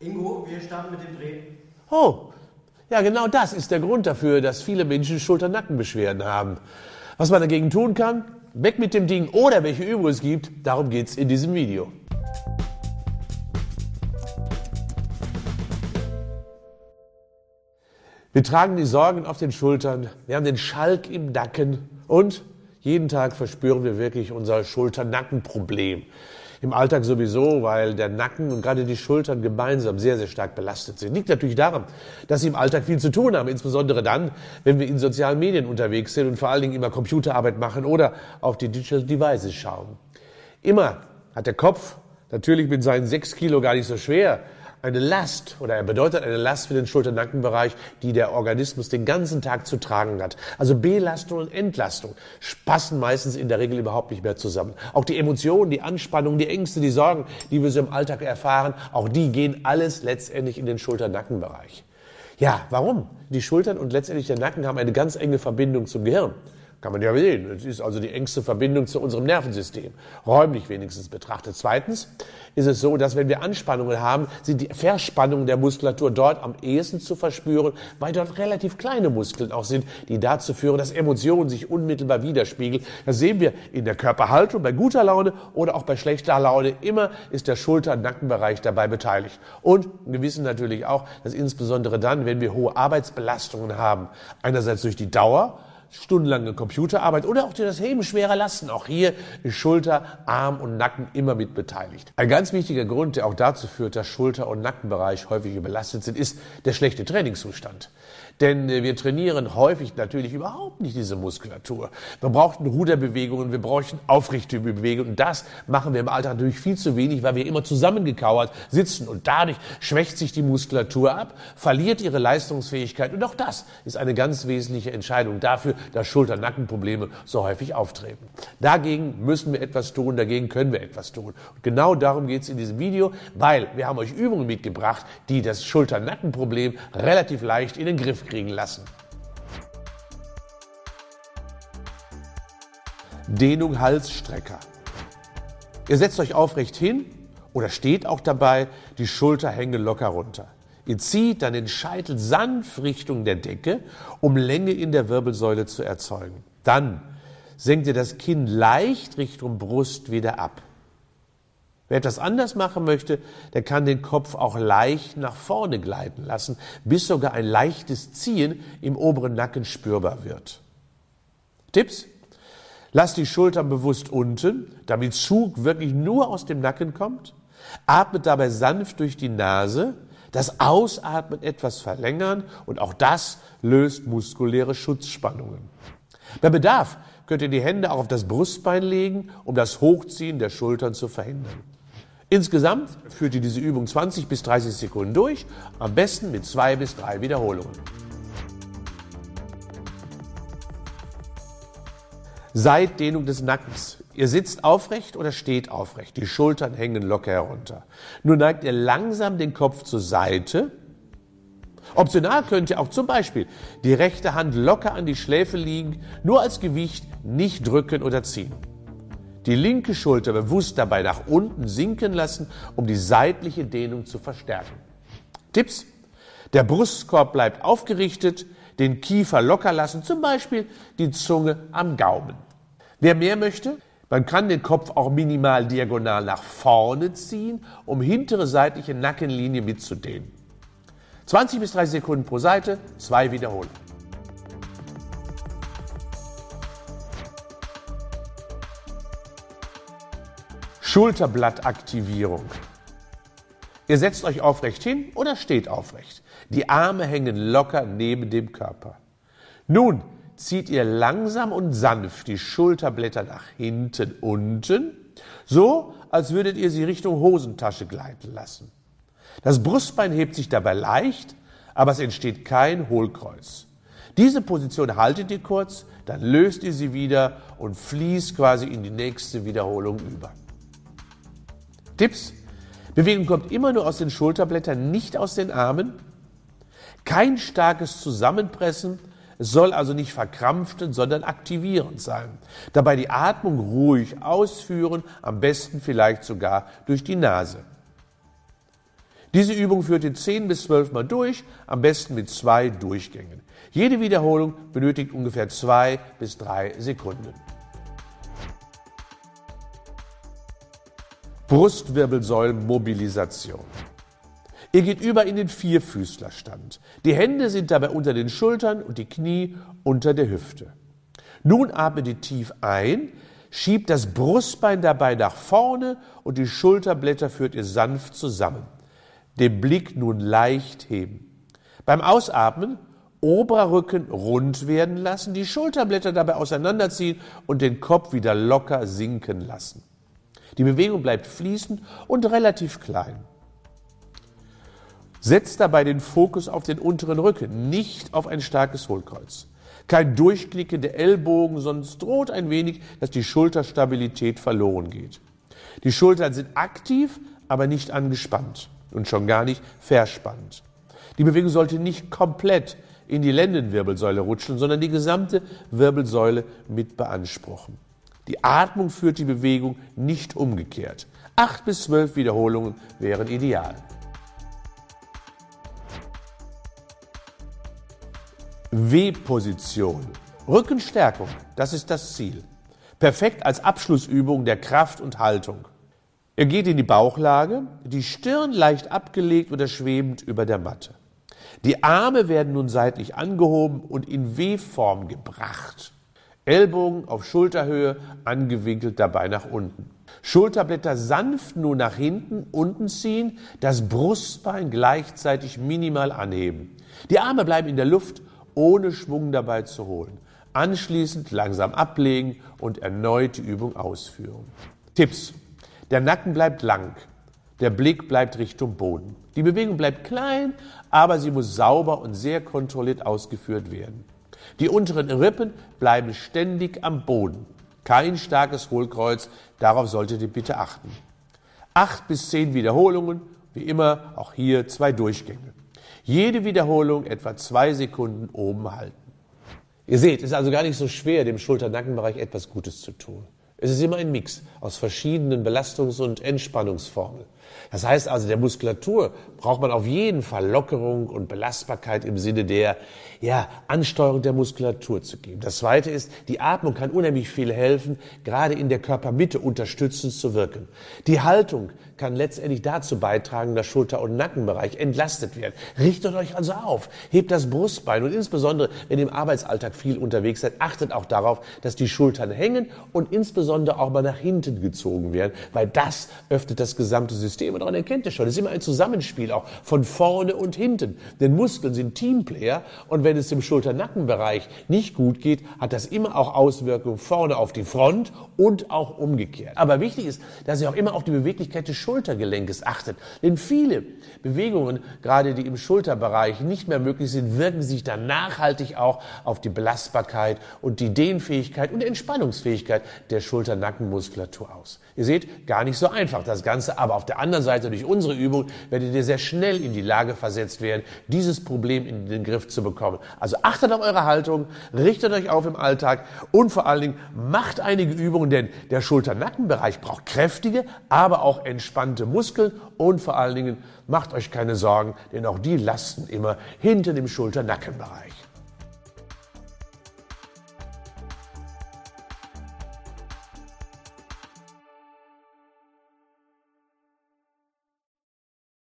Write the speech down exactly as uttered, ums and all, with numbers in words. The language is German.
Ingo, wir starten mit dem Dreh. Oh, ja, genau das ist der Grund dafür, dass viele Menschen Schulter-Nackenbeschwerden haben. Was man dagegen tun kann, weg mit dem Ding oder welche Übungen es gibt, darum geht's in diesem Video. Wir tragen die Sorgen auf den Schultern, wir haben den Schalk im Nacken und jeden Tag verspüren wir wirklich unser Schulter-Nacken-Problem. Im Alltag sowieso, weil der Nacken und gerade die Schultern gemeinsam sehr, sehr stark belastet sind. Liegt natürlich daran, dass sie im Alltag viel zu tun haben, insbesondere dann, wenn wir in sozialen Medien unterwegs sind und vor allen Dingen immer Computerarbeit machen oder auf die Digital Devices schauen. Immer hat der Kopf, natürlich mit seinen sechs Kilo gar nicht so schwer, eine Last oder er bedeutet eine Last für den Schulter-Nackenbereich, die der Organismus den ganzen Tag zu tragen hat. Also Belastung und Entlastung passen meistens in der Regel überhaupt nicht mehr zusammen. Auch die Emotionen, die Anspannung, die Ängste, die Sorgen, die wir so im Alltag erfahren, auch die gehen alles letztendlich in den Schulter-Nackenbereich. Ja, warum? Die Schultern und letztendlich der Nacken haben eine ganz enge Verbindung zum Gehirn. Kann man ja sehen. Es ist also die engste Verbindung zu unserem Nervensystem, räumlich wenigstens betrachtet. Zweitens ist es so, dass wenn wir Anspannungen haben, sind die Verspannungen der Muskulatur dort am ehesten zu verspüren, weil dort relativ kleine Muskeln auch sind, die dazu führen, dass Emotionen sich unmittelbar widerspiegeln. Das sehen wir in der Körperhaltung, bei guter Laune oder auch bei schlechter Laune. Immer ist der Schulter- und Nackenbereich dabei beteiligt. Und wir wissen natürlich auch, dass insbesondere dann, wenn wir hohe Arbeitsbelastungen haben, einerseits durch die Dauer, stundenlange Computerarbeit oder auch durch das Heben schwerer Lasten. Auch hier ist Schulter, Arm und Nacken immer mit beteiligt. Ein ganz wichtiger Grund, der auch dazu führt, dass Schulter- und Nackenbereich häufig überlastet sind, ist der schlechte Trainingszustand. Denn wir trainieren häufig natürlich überhaupt nicht diese Muskulatur. Wir brauchen Ruderbewegungen, wir brauchen Aufrichtebewegungen. Und das machen wir im Alltag natürlich viel zu wenig, weil wir immer zusammengekauert sitzen. Und dadurch schwächt sich die Muskulatur ab, verliert ihre Leistungsfähigkeit. Und auch das ist eine ganz wesentliche Entscheidung dafür, dass Schulter-Nackenprobleme so häufig auftreten. Dagegen müssen wir etwas tun, dagegen können wir etwas tun. Und genau darum geht es in diesem Video, weil wir haben euch Übungen mitgebracht, die das Schulter-Nackenproblem relativ leicht in den Griff kriegen lassen. Dehnung Halsstrecker. Ihr setzt euch aufrecht hin oder steht auch dabei, die Schulter hängen locker runter. Ihr zieht dann den Scheitel sanft Richtung der Decke, um Länge in der Wirbelsäule zu erzeugen. Dann senkt ihr das Kinn leicht Richtung Brust wieder ab. Wer etwas anders machen möchte, der kann den Kopf auch leicht nach vorne gleiten lassen, bis sogar ein leichtes Ziehen im oberen Nacken spürbar wird. Tipps? Lasst die Schultern bewusst unten, damit Zug wirklich nur aus dem Nacken kommt. Atmet dabei sanft durch die Nase, das Ausatmen etwas verlängern und auch das löst muskuläre Schutzspannungen. Bei Bedarf könnt ihr die Hände auch auf das Brustbein legen, um das Hochziehen der Schultern zu verhindern. Insgesamt führt ihr diese Übung zwanzig bis dreißig Sekunden durch, am besten mit zwei bis drei Wiederholungen. Seitdehnung des Nackens. Ihr sitzt aufrecht oder steht aufrecht, die Schultern hängen locker herunter. Nun neigt ihr langsam den Kopf zur Seite. Optional könnt ihr auch zum Beispiel die rechte Hand locker an die Schläfe liegen, nur als Gewicht, nicht drücken oder ziehen. Die linke Schulter bewusst dabei nach unten sinken lassen, um die seitliche Dehnung zu verstärken. Tipps: Der Brustkorb bleibt aufgerichtet, den Kiefer locker lassen, zum Beispiel die Zunge am Gaumen. Wer mehr möchte, man kann den Kopf auch minimal diagonal nach vorne ziehen, um hintere seitliche Nackenlinie mitzudehnen. zwanzig bis dreißig Sekunden pro Seite, zwei Wiederholungen. Schulterblattaktivierung. Ihr setzt euch aufrecht hin oder steht aufrecht. Die Arme hängen locker neben dem Körper. Nun zieht ihr langsam und sanft die Schulterblätter nach hinten unten, so als würdet ihr sie Richtung Hosentasche gleiten lassen. Das Brustbein hebt sich dabei leicht, aber es entsteht kein Hohlkreuz. Diese Position haltet ihr kurz, dann löst ihr sie wieder und fließt quasi in die nächste Wiederholung über. Tipps: Bewegung kommt immer nur aus den Schulterblättern, nicht aus den Armen. Kein starkes Zusammenpressen, es soll also nicht verkrampfend, sondern aktivierend sein. Dabei die Atmung ruhig ausführen, am besten vielleicht sogar durch die Nase. Diese Übung führt ihr zehn bis zwölf Mal durch, am besten mit zwei Durchgängen. Jede Wiederholung benötigt ungefähr zwei bis drei Sekunden. Brustwirbelsäulenmobilisation. Ihr geht über in den Vierfüßlerstand. Die Hände sind dabei unter den Schultern und die Knie unter der Hüfte. Nun atmet ihr tief ein, schiebt das Brustbein dabei nach vorne und die Schulterblätter führt ihr sanft zusammen. Den Blick nun leicht heben. Beim Ausatmen oberer Rücken rund werden lassen, die Schulterblätter dabei auseinanderziehen und den Kopf wieder locker sinken lassen. Die Bewegung bleibt fließend und relativ klein. Setzt dabei den Fokus auf den unteren Rücken, nicht auf ein starkes Hohlkreuz. Kein Durchknicken der Ellbogen, sonst droht ein wenig, dass die Schulterstabilität verloren geht. Die Schultern sind aktiv, aber nicht angespannt und schon gar nicht verspannt. Die Bewegung sollte nicht komplett in die Lendenwirbelsäule rutschen, sondern die gesamte Wirbelsäule mit beanspruchen. Die Atmung führt die Bewegung nicht umgekehrt. Acht bis zwölf Wiederholungen wären ideal. W-Position. Rückenstärkung, das ist das Ziel. Perfekt als Abschlussübung der Kraft und Haltung. Ihr geht in die Bauchlage, die Stirn leicht abgelegt oder schwebend über der Matte. Die Arme werden nun seitlich angehoben und in W-Form gebracht. Ellbogen auf Schulterhöhe, angewinkelt dabei nach unten. Schulterblätter sanft nur nach hinten, unten ziehen, das Brustbein gleichzeitig minimal anheben. Die Arme bleiben in der Luft, ohne Schwung dabei zu holen. Anschließend langsam ablegen und erneut die Übung ausführen. Tipps: Der Nacken bleibt lang, der Blick bleibt Richtung Boden. Die Bewegung bleibt klein, aber sie muss sauber und sehr kontrolliert ausgeführt werden. Die unteren Rippen bleiben ständig am Boden. Kein starkes Hohlkreuz, darauf solltet ihr bitte achten. Acht bis zehn Wiederholungen, wie immer auch hier zwei Durchgänge. Jede Wiederholung etwa zwei Sekunden oben halten. Ihr seht, es ist also gar nicht so schwer, dem Schulter-Nackenbereich etwas Gutes zu tun. Es ist immer ein Mix aus verschiedenen Belastungs- und Entspannungsformen. Das heißt also, der Muskulatur braucht man auf jeden Fall Lockerung und Belastbarkeit im Sinne der ja, Ansteuerung der Muskulatur zu geben. Das Zweite ist, die Atmung kann unheimlich viel helfen, gerade in der Körpermitte unterstützend zu wirken. Die Haltung kann letztendlich dazu beitragen, dass Schulter- und Nackenbereich entlastet werden. Richtet euch also auf, hebt das Brustbein und insbesondere, wenn ihr im Arbeitsalltag viel unterwegs seid, achtet auch darauf, dass die Schultern hängen und insbesondere auch mal nach hinten gezogen werden, weil das öffnet das gesamte System. Und daran erkennt ihr schon, es ist immer ein Zusammenspiel auch von vorne und hinten. Denn Muskeln sind Teamplayer und wenn es im Schulter-Nackenbereich nicht gut geht, hat das immer auch Auswirkungen vorne auf die Front und auch umgekehrt. Aber wichtig ist, dass ihr auch immer auf die Beweglichkeit des Schultergelenkes achtet. Denn viele Bewegungen, gerade die im Schulterbereich nicht mehr möglich sind, wirken sich dann nachhaltig auch auf die Belastbarkeit und die Dehnfähigkeit und Entspannungsfähigkeit der Schulter-Nackenmuskulatur aus. Ihr seht, gar nicht so einfach das Ganze, aber auf der anderen Seite durch unsere Übung werdet ihr sehr schnell in die Lage versetzt werden, dieses Problem in den Griff zu bekommen. Also achtet auf eure Haltung, richtet euch auf im Alltag und vor allen Dingen macht einige Übungen, denn der Schulter-Nackenbereich braucht kräftige, aber auch entspannte Muskeln und vor allen Dingen macht euch keine Sorgen, denn auch die lasten immer hinten im Schulter-Nackenbereich.